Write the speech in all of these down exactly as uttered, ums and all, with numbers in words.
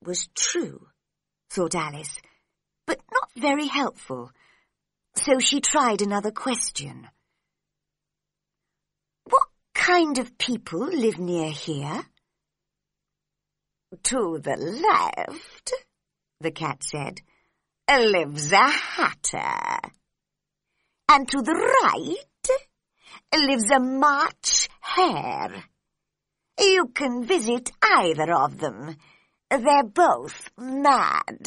was true, thought Alice, but not very helpful, so she tried another question. What kind of people live near here? To the left, the cat said, lives a hatter. And to the right lives a March hare. You can visit either of them. They're both mad.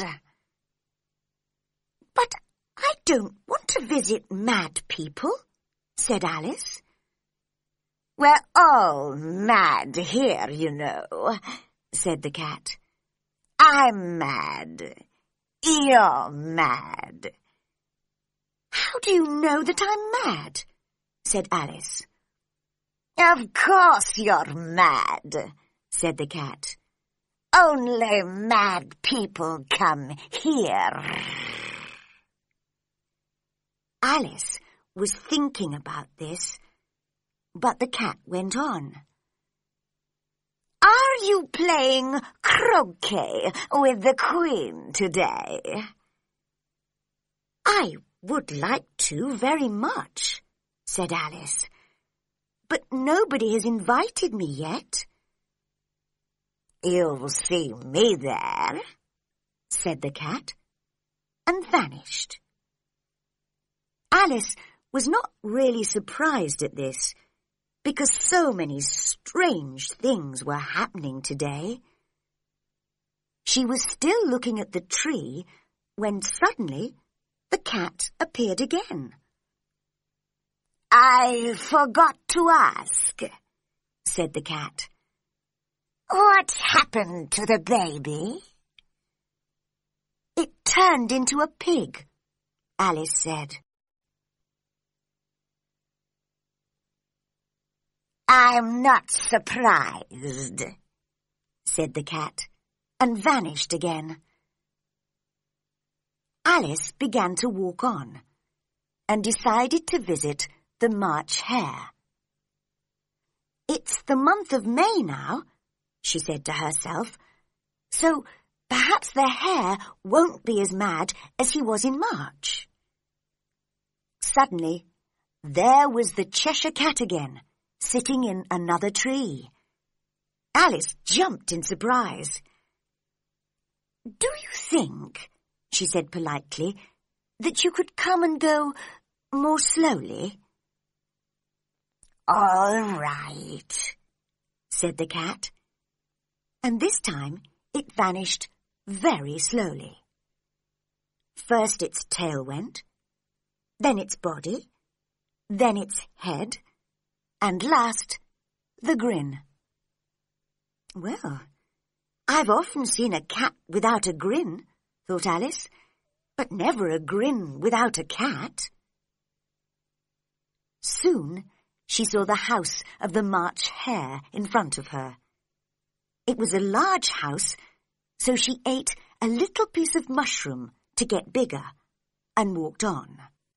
But I don't want to visit mad people, said Alice. We're all mad here, you know, said the cat. I'm mad. You're mad. How do you know that I'm mad? Said Alice. Of course you're mad, said the cat. Only mad people come here. Alice was thinking about this, but the cat went on. Are you playing croquet with the Queen today? I would like to very much, said Alice, but nobody has invited me yet. You'll see me there, said the cat, and vanished. Alice was not really surprised at this, because so many strange things were happening today. She was still looking at the tree when suddenly the cat appeared again. I forgot to ask, said the cat. What happened to the baby? It turned into a pig, Alice said. I'm not surprised, said the cat, and vanished again. Alice began to walk on, and decided to visit the March hare. It's the month of May now, she said to herself, so perhaps the hare won't be as mad as he was in March. Suddenly, there was the Cheshire Cat again, sitting in another tree. Alice jumped in surprise. Do you think, she said politely, that you could come and go more slowly? All right, said the cat, and this time it vanished very slowly. First its tail went, then its body, then its head, and last, the grin. Well, I've often seen a cat without a grin, thought Alice, but never a grin without a cat. Soon she saw the house of the March hare in front of her. It was a large house, so she ate a little piece of mushroom to get bigger and walked on.